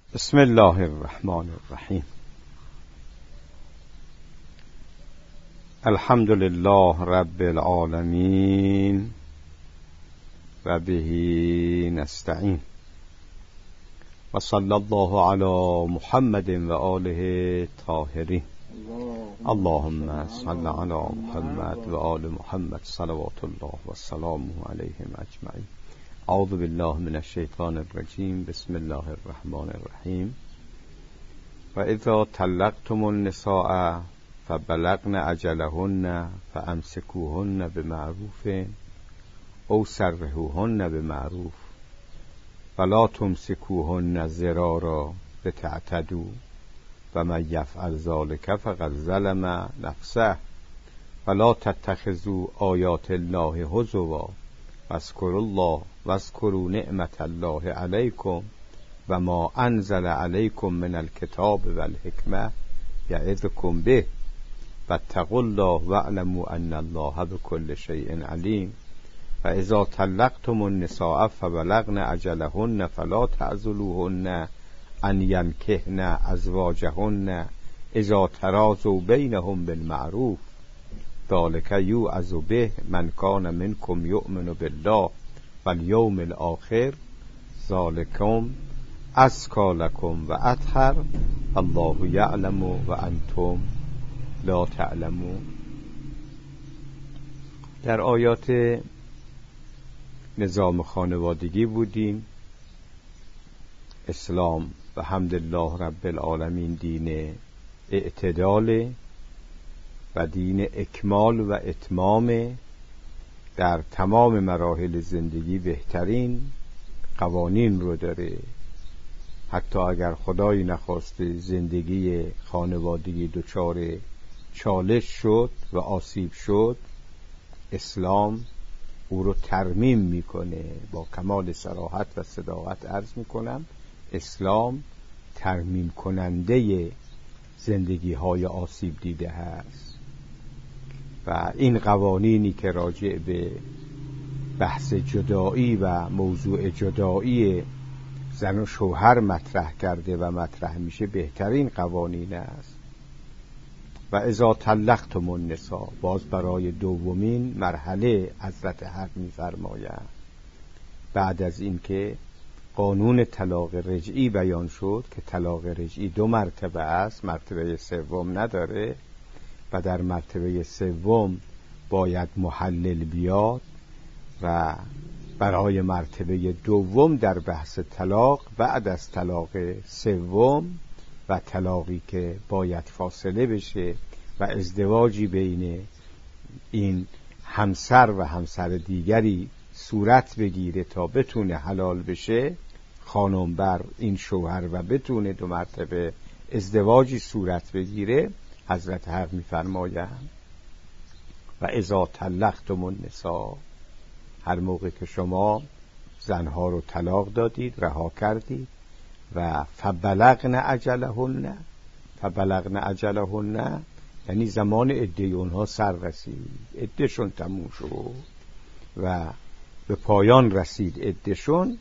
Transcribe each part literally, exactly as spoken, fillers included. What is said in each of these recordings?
بسم الله الرحمن الرحیم. الحمد لله رب العالمین و به نستعین و صلی الله علی محمد و آله طاهرین. اللهم صل علی محمد و آل محمد صلوات الله و سلامه علیهم اجمعین. اعوذ بالله من الشیطان الرجیم. بسم الله الرحمن الرحیم. و اذا طلقتم النساء فبلغن اجلهن فامسكوهن بمعروف او سرحوهن بمعروف ولا تمسكوهن ضرارا لتعتدوا و من یفعل ذلك فقد ظلم نفسه ولا تتخذوا آیات الله هزوا واذکروا الله واذکروا نعمت الله علیکم و ما انزل علیکم من الکتاب والحکمة یعظکم به واتقوا الله واعلموا ان الله بكل شیء علیم. و اذا طلقتم النساء فبلغن اجلهن فلا تعضلوهن ان ينكحن ازواجهن اذا تراضوا بینهم بالمعروف ذلك یوعظ به من کان منکم یؤمن بالله والیوم الاخر ذلکم ازکی لکم و اطهر الله یعلم و انتم لا تعلمون. در آیات نظام خانوادگی بودیم. اسلام و حمدالله رب العالمین دین اعتدال و دین اکمال و اتمام، در تمام مراحل زندگی بهترین قوانین رو داره. حتی اگر خدایی نخواسته زندگی خانوادگی دچار چالش شد و آسیب شد، اسلام او رو ترمیم میکنه. با کمال صراحت و صداقت عرض میکنم، اسلام ترمیم کننده زندگی های آسیب دیده هست و این قوانینی که راجع به بحث جدایی و موضوع جدایی زن و شوهر مطرح کرده و مطرح میشه بهترین قوانین است. و اذا طلقتم النساء، باز برای دومین مرحله حضرت حق میفرمایند بعد از اینکه قانون طلاق رجعی بیان شد که طلاق رجعی دو مرتبه است، مرتبه سوم نداره و در مرتبه سوم باید محلل بیاد و برای مرتبه دوم در بحث طلاق بعد از طلاق سوم و طلاقی که باید فاصله بشه و ازدواجی بین این همسر و همسر دیگری صورت بگیره تا بتونه حلال بشه خانم بر این شوهر و بتونه دو مرتبه ازدواجی صورت بگیره، حضرت حق می‌فرمایند و اذا طلقتم النساء، هر موقع که شما زنها رو طلاق دادید، رها کردید و فبلغن اجلهن، فبلغن اجلهن یعنی زمان عده اونها سر رسید، عدهشون تموم شد و به پایان رسید عدهشون،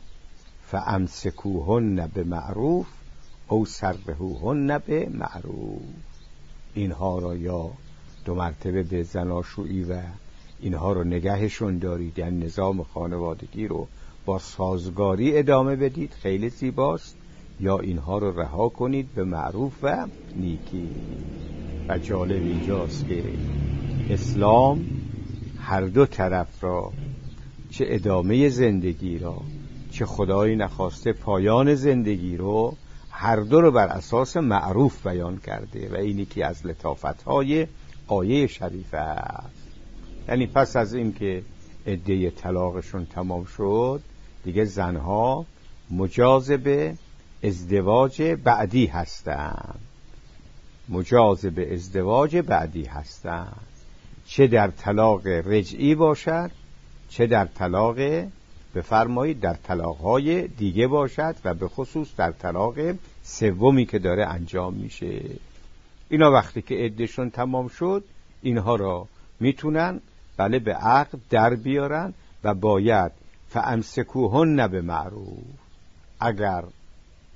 فامسکوهن بمعروف او سرحوهن بمعروف، اینها را یا دو مرتبه به زناشویی و اینها رو نگهشون دارید، یعنی نظام خانوادگی رو با سازگاری ادامه بدید، خیلی زیباست، یا اینها رو رها کنید به معروف و نیکی. و جالب اینجاست که اسلام هر دو طرف را، چه ادامه زندگی را چه خدایی نخواسته پایان زندگی رو، هر دو رو بر اساس معروف بیان کرده و اینی که از لطافت‌های آیه شریفه است. یعنی پس از این که عده طلاقشون تمام شد دیگه زنها مجاز به ازدواج بعدی هستند، مجاز به ازدواج بعدی هستند، چه در طلاق رجعی باشد چه در طلاق، بفرمایید در طلاق‌های دیگه باشد و به خصوص در طلاق سومی که داره انجام میشه. اینا وقتی که عدهشون تمام شد اینها را میتونن بله به عقد در بیارن و باید فامسکوهن بمعروف، اگر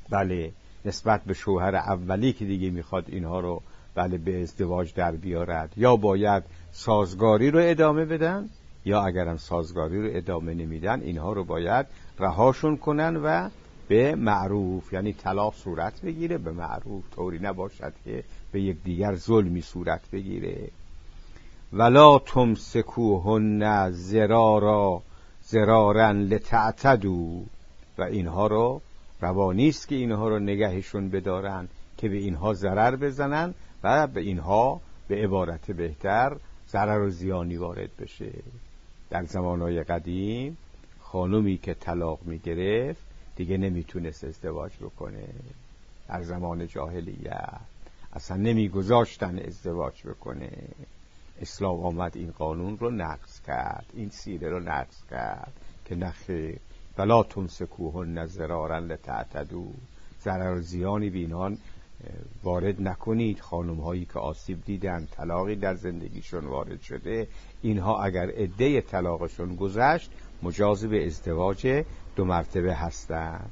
بله نسبت به شوهر اولی که دیگه میخواد اینها رو بله به ازدواج در بیارد، یا باید سازگاری رو ادامه بدن، یا اگرم سازگاری رو ادامه نمیدن اینها رو باید رهاشون کنن و به معروف، یعنی طلاق صورت بگیره به معروف، طوری نباشد که به یک دیگر ظلمی صورت بگیره. ولا تمسکوهن زرارا زرارا لتعتدوا، و اینها رو روانیست که اینها رو نگهشون بدارن که به اینها ضرر بزنن و به اینها به عبارت بهتر ضرر و زیانی وارد بشه. در زمانهای قدیم خانومی که طلاق میگرفت دیگه نمیتونست ازدواج بکنه. در زمان جاهلیت اصلا نمیگذاشتن ازدواج بکنه. اسلام آمد این قانون رو نقض کرد، این سیره رو نقض کرد که نخیر ولا تمسکوهن ضرارا لتعتدوا، ضرر و زیانی به اینها وارد نکنید. خانم هایی که آسیب دیدن، طلاقی در زندگیشون وارد شده، اینها اگر عده طلاقشون گذشت مجاز به ازدواج دو مرتبه هستند.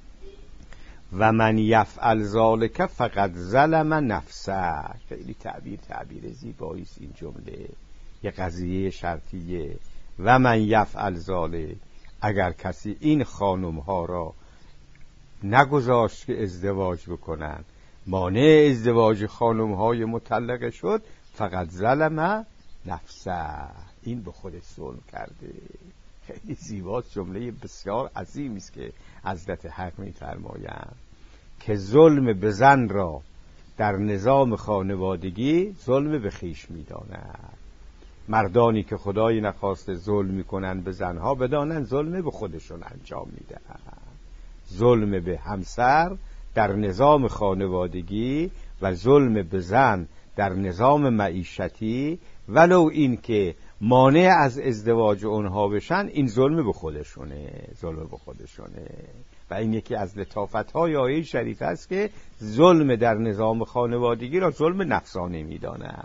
و من یفعل ذلک فقد ظلم نفسه. خیلی تعبیر تعبیر زیبایی است این جمله، یه قضیه شرطیه. و من یفعل ذلک، اگر کسی این خانم ها را نگذاشت که ازدواج بکنن، مانع ازدواج خانم های مطلقه شد، فقط ظلم نفسه، این به خودش ظلم کرده. خیلی زیباست، جمله بسیار عظیمی است که حضرت حق می‌فرمایند که ظلم به زن را در نظام خانوادگی ظلم به خویش می‌داند. مردانی که خدایی نخواسته ظلم میکنن به زنها، بدانن ظلم به خودشون انجام میدن. ظلم به همسر در نظام خانوادگی و ظلم به زن در نظام معیشتی، ولو این که مانع از ازدواج اونها بشن، این ظلم به خودشونه، ظلم به خودشونه. و این یکی از لطافت‌های آیه شریف است که ظلم در نظام خانوادگی را ظلم نفسانه میدانه.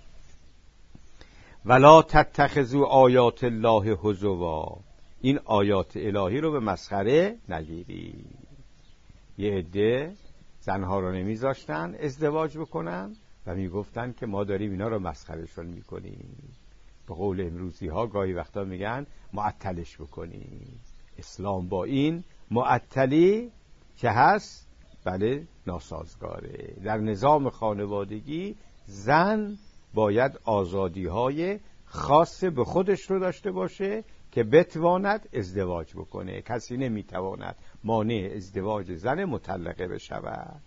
ولا تتخذوا آیات الله هزوا، این آیات الهی رو به مسخره نگیری. یه عده زنها رو نمیذاشتن ازدواج بکنن و میگفتن که ما داریم اینا رو مسخرهشون میکنیم. به قول امروزی ها گاهی وقتا میگن معطلش بکنیم. اسلام با این معطلی که هست بله ناسازگاره. در نظام خانوادگی زن باید آزادی های خاص به خودش رو داشته باشه که بتواند ازدواج بکنه. کسی نمیتواند مانع ازدواج زن مطلقه بشود.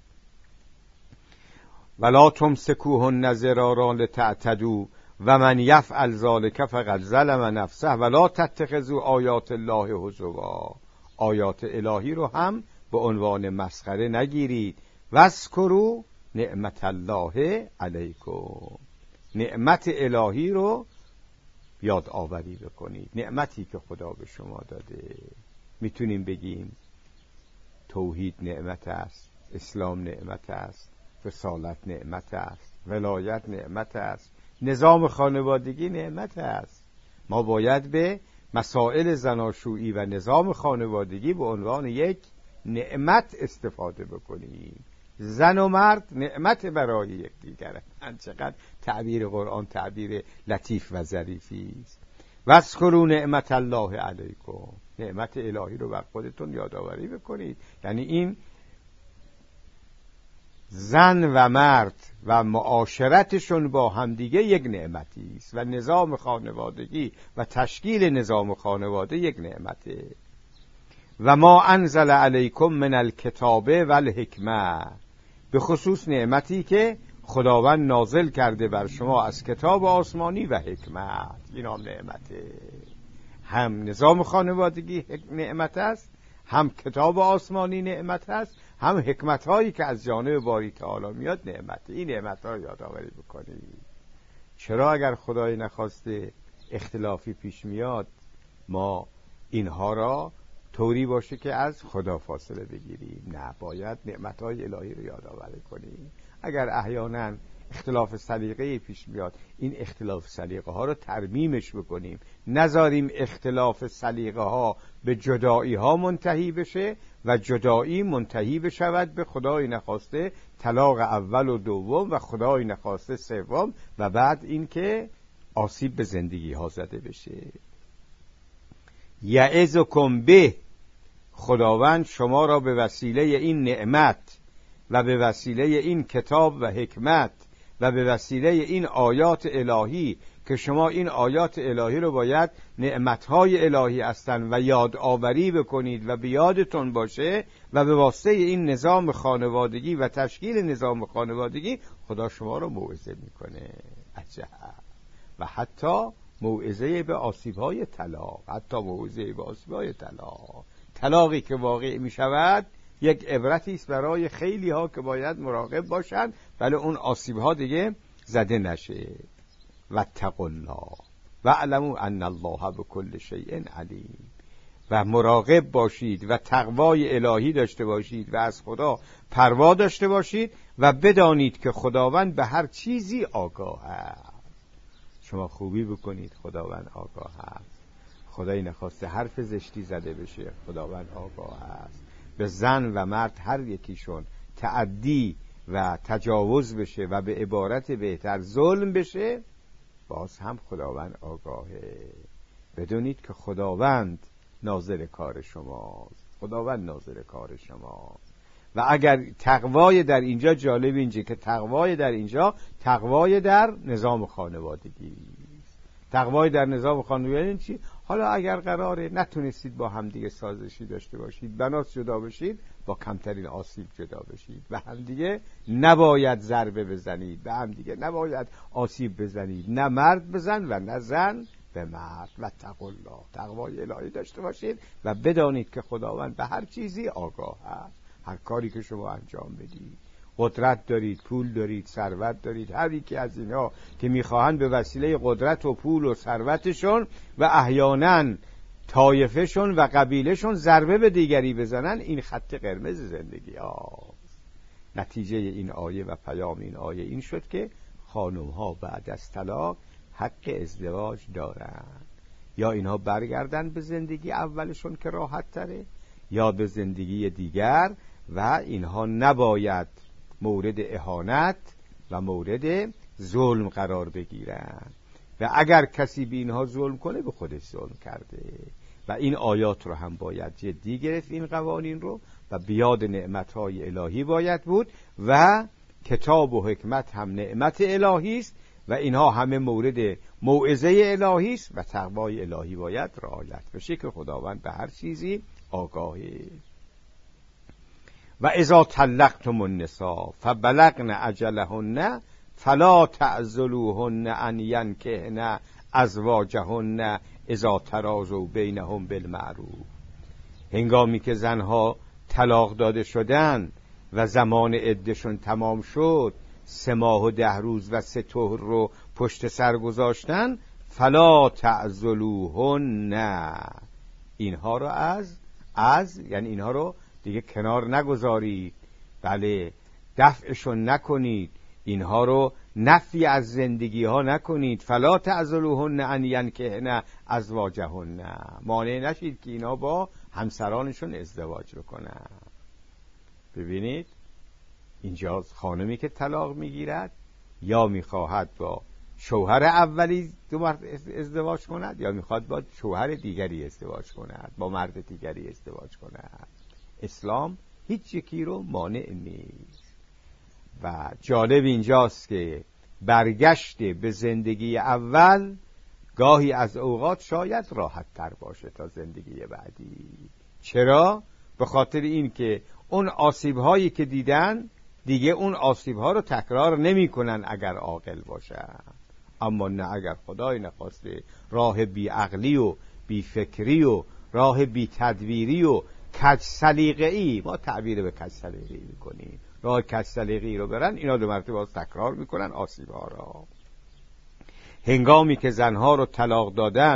ولا تمسکوهن ضرارا لتعتدوا و من یفعل ذلک فقد ظلم نفسه ولا تتخذوا آیات الله هزوا، آیات الهی رو هم به عنوان مسخره نگیرید. واذکروا نعمت الله علیکم، نعمت الهی رو یاد آوری بکنید، نعمتی که خدا به شما داده. میتونیم بگیم توحید نعمت است، اسلام نعمت است، رسالت نعمت است، ولایت نعمت است، نظام خانوادگی نعمت است. ما باید به مسائل زناشویی و نظام خانوادگی به عنوان یک نعمت استفاده بکنیم. زن و مرد نعمت برای یکدیگر. چقدر تعبیر قرآن تعبیر لطیف و ظریفی است. واذکروا نعمت الله علیکم، نعمت الهی رو بر خودتون یادآوری بکنید. یعنی این زن و مرد و معاشرتشون با همدیگه یک نعمتی است و نظام خانوادگی و تشکیل نظام خانواده یک نعمته. و ما انزل علیکم من الکتاب و الحکمه، به خصوص نعمتی که خداوند نازل کرده بر شما از کتاب آسمانی و حکمت. این هم نعمته، هم نظام خانوادگی نعمت است، هم کتاب آسمانی نعمت است، هم حکمت هایی که از جانب باری تعالی میاد نعمته. این نعمت ها رو یادآوری بکنید. چرا اگر خدای نخواسته اختلافی پیش میاد ما اینها را طوری باشه که از خدا فاصله بگیریم؟ نه، باید نعمتهای الهی رو یادآوری کنیم. اگر احیانا اختلاف سلیقه پیش میاد، این اختلاف سلیقه ها رو ترمیمش بکنیم، نذاریم اختلاف سلیقه ها به جدایی ها منتهی بشه و جدایی منتهی بشود به خدای نخواسته طلاق اول و دوم و خدای نخواسته سوم و بعد این که آسیب به زندگی ها زده بشه. یعظکم به، خداوند شما را به وسیله این نعمت و به وسیله این کتاب و حکمت و به وسیله این آیات الهی که شما این آیات الهی رو باید نعمتهای الهی هستند و یادآوری بکنید و بیادتون باشه و به واسطه این نظام خانوادگی و تشکیل نظام خانوادگی خدا شما رو موعظه میکنه. عجب. و حتی موعظه به آسیب‌های طلاق، حتی موعظه به آسیب‌های طلاق، طلاقی که واقع میشود یک عبرتی است برای خیلی ها که باید مراقب باشند ولی اون آسیب ها دیگه زده نشه. واتقوا الله واعلموا ان الله بكل شیء علیم، و مراقب باشید و تقوای الهی داشته باشید و از خدا پروا داشته باشید و بدانید که خداوند به هر چیزی آگاه است. شما خوبی بکنید، خداوند آگاه است. خدای نخواسته حرف زشتی زده بشه، خداوند آگاه است. به زن و مرد هر یکیشون تعدی و تجاوز بشه و به عبارت بهتر ظلم بشه، باز هم خداوند آگاهه. بدونید که خداوند ناظر کار شماست، خداوند ناظر کار شماست. و اگر تقوای در اینجا، جالب اینجا که تقوای در اینجا تقوای در نظام خانوادگی است. تقوای در نظام خانوادگی چی؟ حالا اگر قراره نتونستید با همدیگه سازشی داشته باشید، بنات جدا بشید، با کمترین آسیب جدا بشید. به همدیگه نباید ضربه بزنید، به همدیگه نباید آسیب بزنید، نه مرد بزن و نه زن به مرد. و تقوا الله، تقوای الهی داشته باشید و بدانید که خداوند به هر چیزی آگاه است. هر کاری که شما انجام بدید، قدرت دارید، پول دارید، ثروت دارید، هر یکی از اینا که میخواهند به وسیله قدرت و پول و ثروتشون و احیانا طایفهشون و قبیلهشون ضربه به دیگری بزنن، این خط قرمز زندگی هاست. نتیجه این آیه و پیام این آیه این شد که خانم ها بعد از طلاق حق ازدواج دارن، یا اینها برگردن به زندگی اولشون که راحت تره یا به زندگی دیگر، و اینها نباید مورد اهانت و مورد ظلم قرار بگیرن. و اگر کسی به اینها ظلم کنه به خودش ظلم کرده. و این آیات رو هم باید جدی گرفت، این قوانین رو، و بیاد نعمتهای الهی باید بود و کتاب و حکمت هم نعمت الهی است و اینها همه مورد موعظه الهی است و تقوای الهی باید رعایت بشه که خداوند به هر چیزی آگاهه. و اذا طلقتم النساء فبلغن اجلهن فلا تعضلوهن ان ينكحن ازواجهن اذا تراضوا بینهم بالمعروف. هنگامی که زنها طلاق داده شدن و زمان عدهشون تمام شد، سه ماه و ده روز و سه طهر رو پشت سر گذاشتن، فلا تعضلوهن، اینها رو از از یعنی اینها رو دیگه کنار نگذارید، بله دفعشون نکنید، اینها رو نفی از زندگی ها نکنید. فلا تعضلوهن ان ينكحن ازواجهن، مانع نشید که اینا با همسرانشون ازدواج بکنن. ببینید اینجا خانمی که طلاق میگیرد یا میخواهد با شوهر اولی دو مرد ازدواج کند یا میخواد با شوهر دیگری ازدواج کند، با مرد دیگری ازدواج کند. اسلام هیچ یکی رو مانع نیست. و جالب اینجاست که برگشت به زندگی اول گاهی از اوقات شاید راحت تر باشه تا زندگی بعدی. چرا؟ به خاطر این که اون آسیب هایی که دیدن دیگه اون آسیب ها رو تکرار نمی کنن اگر عاقل باشن. اما نه اگر خدای نخواسته راه بی عقلی و بی فکری و راه بی تدبیری و کج سلیقه‌ای، ما تعبیر به کج سلیقه‌ای میکنیم، راه کج سلیقه‌ای رو برن، اینا دو مرتبه باز تکرار میکنن آسیب ها را. هنگامی که زنها رو طلاق دادن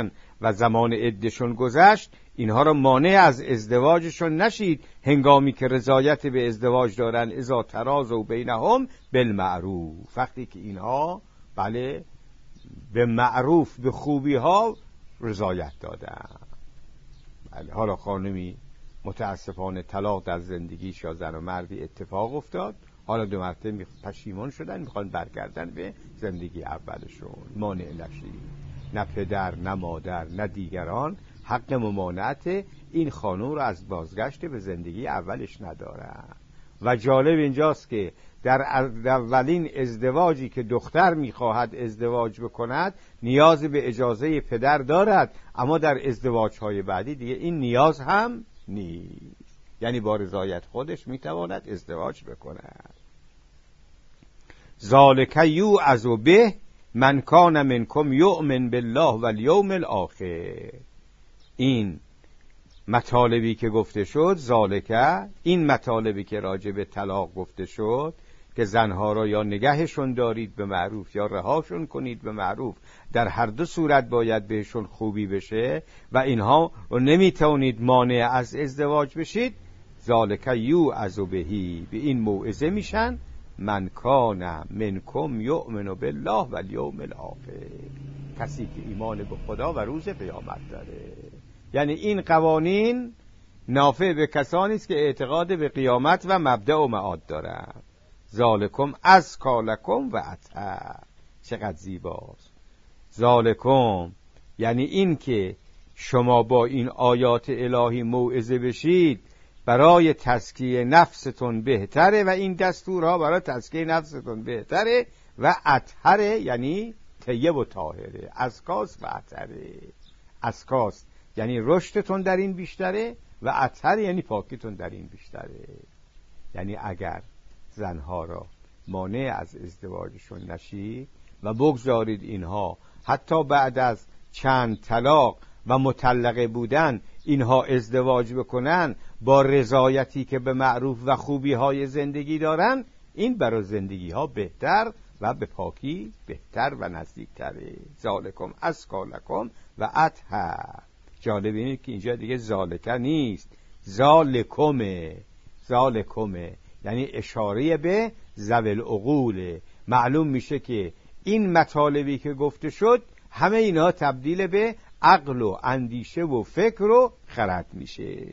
و زمان عدهشون گذشت، اینها را مانع از ازدواجشون نشید هنگامی که رضایت به ازدواج دارن. اذا تراضوا بینهم بالمعروف، وقتی که اینها بله به معروف به خوبی ها رضایت دادن. بله حالا خانمی متاسفانه طلاق در زندگیش یا زن و مردی اتفاق افتاد، حالا دو مرتبه پشیمان شدن، میخوان برگردن به زندگی اولشون. مانع نشید، نه پدر نه مادر نه دیگران حق ممانعت این خانم رو از بازگشت به زندگی اولش ندارن. و جالب اینجاست که در اولین ازدواجی که دختر میخواهد ازدواج بکند نیاز به اجازه پدر دارد، اما در ازدواجهای بعدی دیگه این نیاز هم نیست، یعنی با رضایت خودش میتواند ازدواج بکند. ذالک یوعظ به من کان منکم یؤمن بالله والیوم الاخر. این مطالبی که گفته شد، ذالک این مطالبی که راجع به طلاق گفته شد که زنها را یا نگهشون دارید به معروف یا رهاشون کنید به معروف، در هر دو صورت باید بهشون خوبی بشه و اینها رو نمیتونید مانع از ازدواج بشید. ذالک یوعظ بهی، به این موعظه میشن من کان منکم یؤمن بالله والیوم الاخر، کسی که ایمان به خدا و روز قیامت داره. یعنی این قوانین نافع به کسانی است که اعتقاد به قیامت و مبدأ و معاد دارند. ذالکم ازکی لکم و اطهر، چقدر زیباست. ذالکم یعنی این که شما با این آیات الهی موعظه بشید برای تزکیه نفستون بهتره و این دستورها برای تزکیه نفستون بهتره. و اطهر یعنی طیب و طاهره، ازکاست و اطهره. ازکاست یعنی رشدتون در این بیشتره و اطهر یعنی پاکیتون در این بیشتره. یعنی اگر زنها را مانع از ازدواجشون نشید و بگذارید اینها حتی بعد از چند طلاق و مطلقه بودن اینها ازدواج بکنن با رضایتی که به معروف و خوبی های زندگی دارن، این برای زندگی ها بهتر و به پاکی بهتر و نزدیکتره. ذالکم ازکی لکم و اطهر. جالب اینه که اینجا دیگه ذالک نیست، ذالکمه. ذالکمه یعنی اشاره به ذوی العقول. معلوم میشه که این مطالبی که گفته شد همه اینا تبدیل به عقل و اندیشه و فکر و خرد میشه.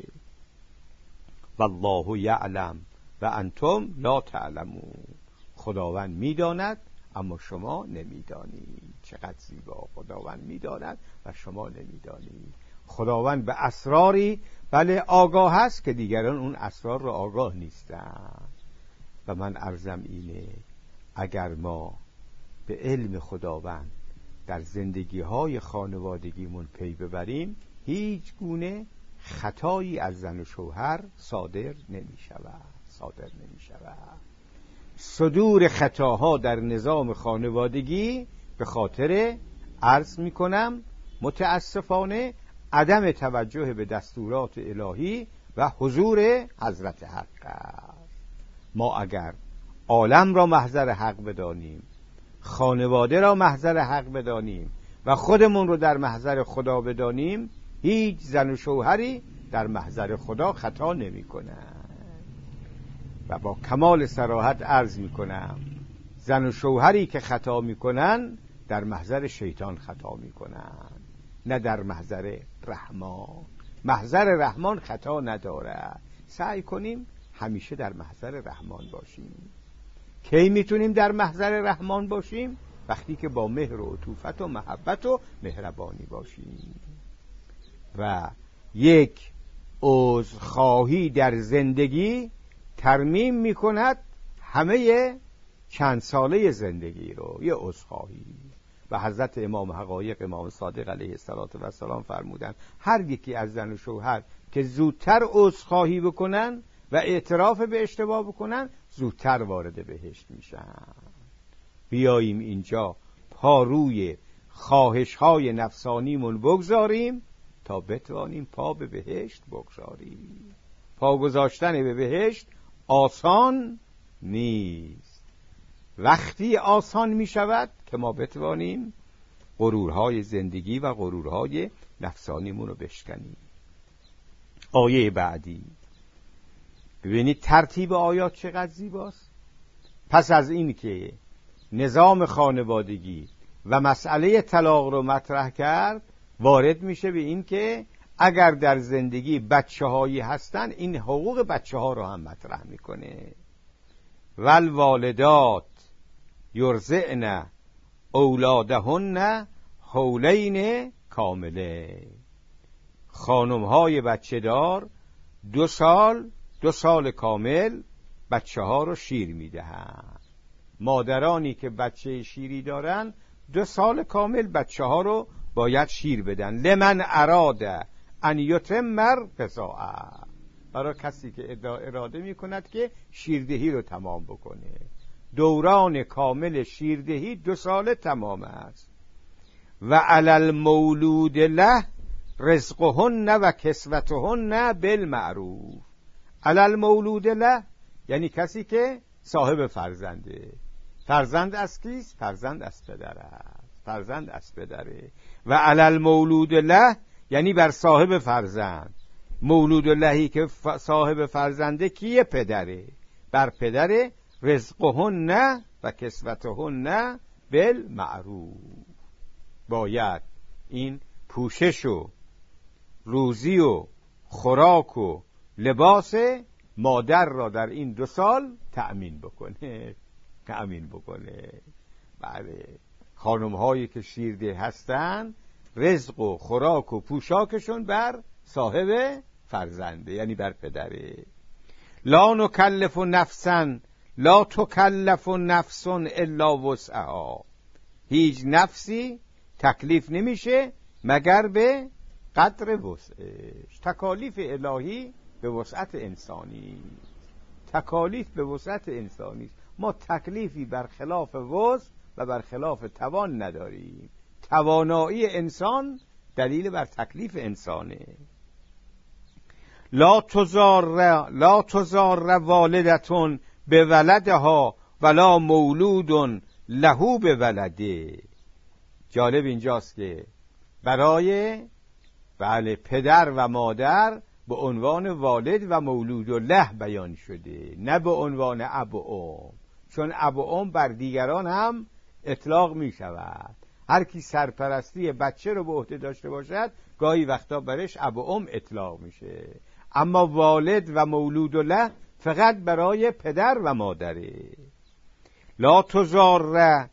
والله یعلم و انتم لا تعلمون. خداوند میداند اما شما نمیدانید. چقدر زیبا، خداوند میداند و شما نمیدانید. خداوند به اسراری بله آگاه هست که دیگران اون اسرار رو آگاه نیستن. و من عرضم اینه اگر ما به علم خداوند در زندگی های خانوادگیمون پی ببریم، هیچ گونه خطایی از زن و شوهر صادر نمی شود. صادر نمی شود. صدور خطاها در نظام خانوادگی به خاطر عرض می کنم متاسفانه عدم توجه به دستورات الهی و حضور حضرت حق است. ما اگر عالم را محضر حق بدانیم، خانواده را محضر حق بدانیم و خودمون رو در محضر خدا بدانیم، هیچ زن و شوهری در محضر خدا خطا نمی کنن. و با کمال صراحت عرض می کنم زن و شوهری که خطا می کنن در محضر شیطان خطا می کنن، نه در محضر رحمان. محضر رحمان خطا نداره. سعی کنیم همیشه در محضر رحمان باشیم. کی میتونیم در محضر رحمان باشیم؟ وقتی که با مهر و عطوفت و محبت و مهربانی باشیم. و یک عذرخواهی در زندگی ترمیم میکند همه چند ساله زندگی رو. یه عذرخواهی. و حضرت امام حقایق امام صادق علیه السلام فرمودن هر یکی از زن و شوهر که زودتر عذرخواهی بکنن و اعتراف به اشتباه بکنن زودتر وارد بهشت میشن. بیاییم اینجا پا روی خواهش های نفسانیمون بگذاریم تا بتوانیم پا به بهشت بگذاریم. پا گذاشتن به بهشت آسان نیست. وقتی آسان می شود که ما بتوانیم غرورهای زندگی و غرورهای نفسانیمون رو بشکنیم. آیه بعدی، ببینید ترتیب آیات چقدر زیباست. پس از این که نظام خانوادگی و مسئله طلاق رو مطرح کرد، وارد میشه به این که اگر در زندگی بچه هایی هستن، این حقوق بچه ها رو هم مطرح میکنه. والوالدات یرضعن اولادهن حولین کامله. خانم های بچه دار دو سال دو سال کامل بچه ها رو شیر میدهن. مادرانی که بچه شیری دارن دو سال کامل بچه ها رو باید شیر بدن. لمن اراده ان یتم الرضاعه، برای کسی که اراده میکند که شیردهی رو تمام بکنه. دوران کامل شیردهی دو سال تمام است. و علی المولود له رزقهن و کسوتهن بالمعروف. علی المولود له یعنی کسی که صاحب فرزنده. فرزند از کیست؟ فرزند از پدر است. فرزند از پدره. و علی المولود له یعنی بر صاحب فرزند. مولود لهی که صاحب فرزنده کیه؟ پدره. بر پدره. رزقهن و کسوتهن بالمعروف، باید این پوشش و روزی و خوراک و لباس مادر را در این دو سال تأمین بکنه. تأمین بکنه. بله، خانم هایی که شیرده هستن رزق و خوراک و پوشاکشون بر صاحب فرزنده، یعنی بر پدره. لا نکلف نفسا لا تکلف نفس الا وسعها. هیچ نفسی تکلیف نمیشه مگر به قدر وسعش. تکالیف الهی به وسعت انسانی، تکالیف به وسعت انسانی. ما تکلیفی بر خلاف وسع و بر خلاف توان نداریم. توانایی انسان دلیل بر تکلیف انسانه. لا تزار لا تزار والدتون به ولدها ولا مولود لهو به ولده. جالب اینجاست که برای بله پدر و مادر به عنوان والد و مولود و له بیان شده، نه به عنوان اب و ام، چون اب و ام بر دیگران هم اطلاق می شود. هر کی سرپرستی بچه رو به عهده داشته باشد گاهی وقتا برش اب و ام اطلاق میشه. اما والد و مولود و له فقط برای پدر و مادره. لا تزار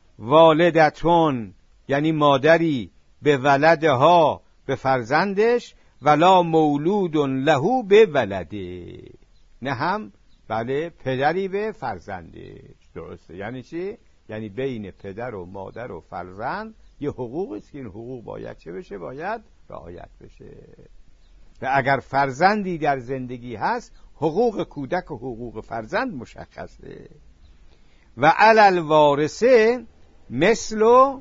والدتون یعنی مادری به ولدها به فرزندش، ولا مولود لهو به ولده، نه هم بله پدری به فرزندش. درسته؟ یعنی چی؟ یعنی بین پدر و مادر و فرزند یه حقوقی است که این حقوق باید چه بشه؟ باید رعایت بشه. و اگر فرزندی در زندگی هست، حقوق کودک و حقوق فرزند مشخصه. و علی الوارثه مثل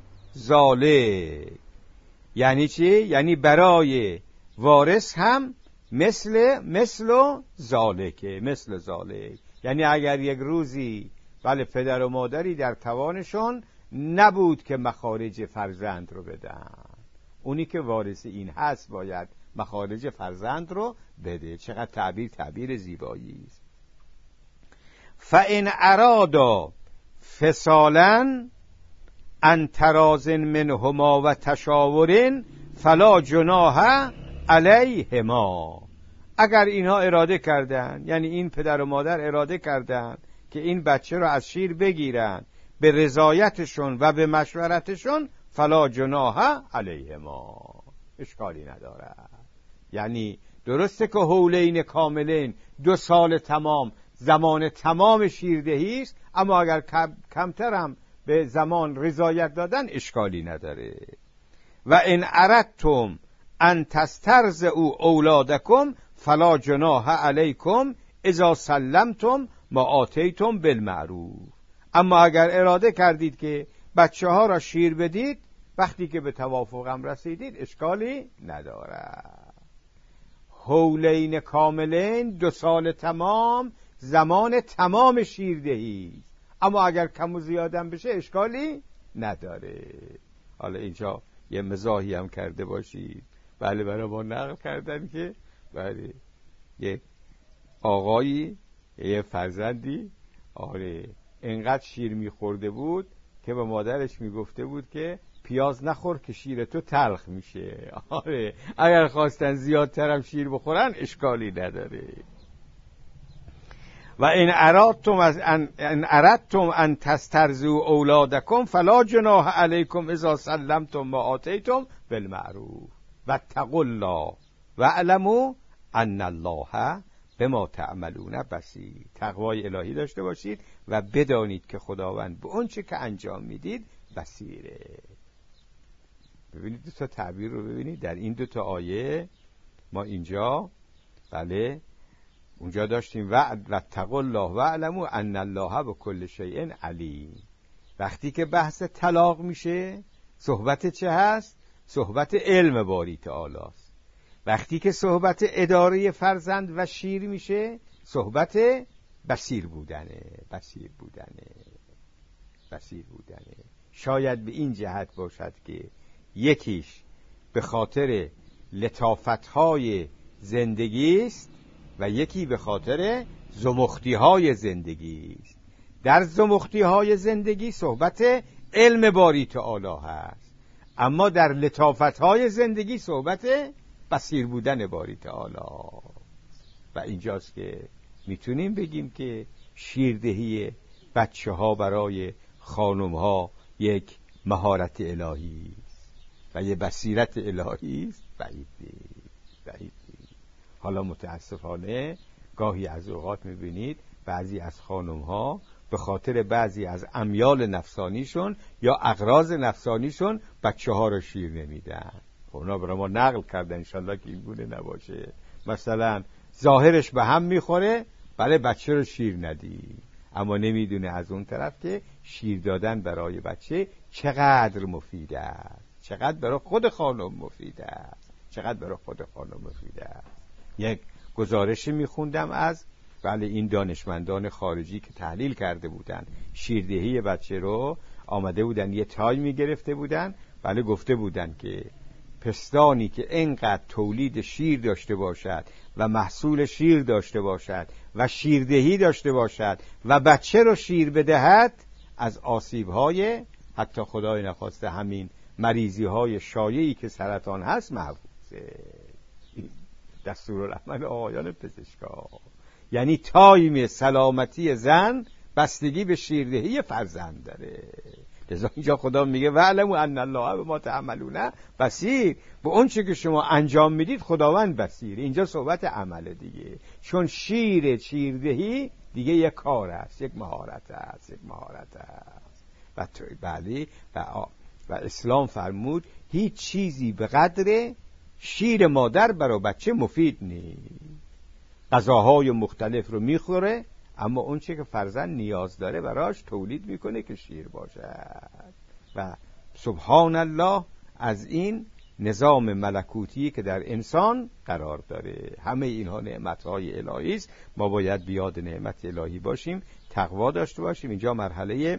ذالک. یعنی چی؟ یعنی برای وارث هم مثل مثل ذالکه. مثل ذالک یعنی اگر یک روزی بله پدر و مادری در توانشون نبود که مخارج فرزند رو بدن، اونی که وارث این هست باید مخارج فرزند رو بده. چقدر تعبیر تعبیر زیبایی است. فَإِنْ أَرَادَا فِصَالًا عَنْ تَرَاضٍ مِنْهُمَا وَتَشَاوُرٍ فَلَا جُنَاحَ عَلَيْهِمَا. اگر اینها اراده کردن، یعنی این پدر و مادر اراده کردن که این بچه رو از شیر بگیرن به رضایتشون و به مشورتشون، فلا جناح علیهما، اشکالی ندارد. یعنی درسته که حولین کاملین دو سال تمام زمان تمام شیردهی است، اما اگر کم، کمتر هم به زمان رضایت دادن اشکالی نداره. و ان اردتم ان تسترضعوا اولادکم فلا جناح علیکم اذا سلمتم ما آتیتم بالمعروف. اما اگر اراده کردید که بچه ها را شیر بدید، وقتی که به توافقم رسیدید اشکالی ندارد. حولین کاملین دو سال تمام زمان تمام شیردهی، اما اگر کم و زیادم بشه اشکالی نداره. حالا اینجا یه مزاحی هم کرده باشید، بله برای ما نقل کردن که بله یه آقایی یه فرزندی آره اینقدر شیر میخورده بود که به مادرش میگفته بود که پیاز نخور که شیر تو تلخ میشه. آره اگر خواستن زیادتر هم شیر بخورن اشکالی نداره. و این اردتم از ان ان اردتم ان تسترضوا اولادکم فلا جناح علیکم اذا سلمتم ما آتیتم بالمعروف واتقوا الله واعلموا ان الله بما تعملون بصیر. تقوای الهی داشته باشید و بدانید که خداوند به اون چه که انجام میدید بصیره. ببینید دو تا تعبیر رو ببینید در این دو تا آیه. ما اینجا بله اونجا داشتیم و واتقوا الله واعلموا ان الله بكل شیء علیم. وقتی که بحث طلاق میشه صحبت چه هست؟ صحبت علم باری تعالی است. وقتی که صحبت اداره فرزند و شیر میشه صحبت بصیر بودنه بصیر بودنه بصیر بودنه. شاید به این جهت باشد که یکیش به خاطر لطافت‌های زندگی است و یکی به خاطر زمختی‌های زندگی است. در زمختی‌های زندگی صحبت علم باری تعالی هست، اما در لطافت‌های زندگی صحبت بصیر بودن باری تعالی. و اینجاست که میتونیم بگیم که شیردهی بچه ها برای خانم ها یک مهارت الهی است و یک بصیرت الهی است. بعید بعید. حالا متاسفانه گاهی از اوقات میبینید بعضی از خانم ها به خاطر بعضی از امیال نفسانیشون یا اغراض نفسانیشون بچه ها رو شیر نمیدن. اونا برای ما نقل کردن، انشالله که این گونه نباشه. مثلا ظاهرش به هم میخوره، بله بچه رو شیر ندی، اما نمیدونه از اون طرف که شیر دادن برای بچه چقدر مفید است، چقدر برای خود خانم مفید است، چقدر برای خود خانم مفید است. یک گزارشی میخوندم از بله این دانشمندان خارجی که تحلیل کرده بودن شیردهی بچه رو، آمده بودن یه تایمی گرفته بودن، بله گفته بودن که پستانی که اینقدر تولید شیر داشته باشد و محصول شیر داشته باشد و شیردهی داشته باشد و بچه رو شیر بدهد از آسیب‌های حتی خدای نخواسته همین مریضی‌های شایعی که سرطان هست محفوظه. دستورالعمل آقایان پزشکا. یعنی تایم سلامتی زن بستگی به شیردهی فرزند داره. لذا اینجا خدا میگه وعلموا ان الله بما تعملون بصیر. به اون چه که شما انجام میدید خداوند بصیر. اینجا صحبت عمله دیگه، چون شیر شیردهی دیگه یک کار است، یک مهارت است، یک مهارت است. و بله و, و اسلام فرمود هیچ چیزی به قدر شیر مادر برای بچه مفید نیست. غذاهای مختلف رو میخوره اما اون چه که فرزند نیاز داره براش تولید میکنه که شیر باشد. و سبحان الله از این نظام ملکوتی که در انسان قرار داره. همه اینها نعمتهای الهی است. ما باید بیاد نعمت الهی باشیم، تقوا داشته باشیم. اینجا مرحله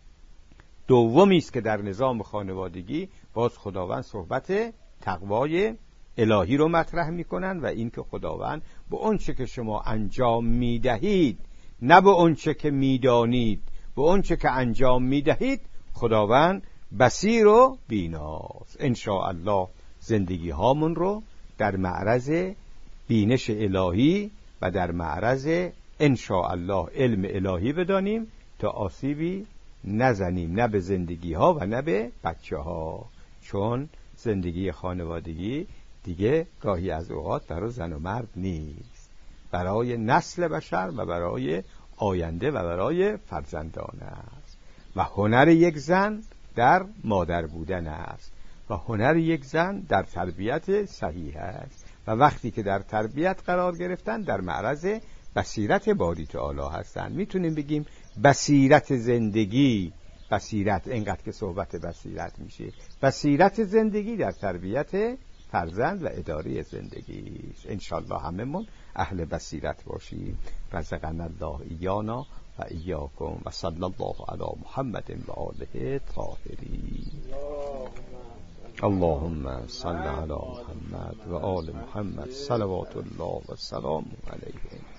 دومی است که در نظام خانوادگی باز خداوند صحبت تقوای الهی رو مطرح میکنن و این که خداوند به اون چه که شما انجام میدهید، نه به اون چه که میدانید، به اون چه که انجام میدهید خداوند بصیر و بیناست. ان شاء الله زندگی هامون رو در معرض بینش الهی و در معرض ان شاء الله علم الهی بدانیم تا آسیبی نزنیم، نه به زندگی ها و نه به بچه ها. چون زندگی خانوادگی دیگه گاهی از اوقات برای زن و مرد نیست، برای نسل بشر و برای آینده و برای فرزندان است. و هنر یک زن در مادر بودن است و هنر یک زن در تربیت صحیح است. و وقتی که در تربیت قرار گرفتن در معرض بصیرت باری تعالی هستند. میتونیم بگیم بصیرت زندگی، بصیرت اینقدر که صحبت بصیرت میشه، بصیرت زندگی در تربیت فرزند و اداره زندگی. انشالله هممون اهل بصیرت باشیم. رزقنا الله ایانا و ایاکم و صلی الله علی محمد و آله طاهرین. اللهم صل علی محمد و آل محمد صلوات الله و سلام علیه.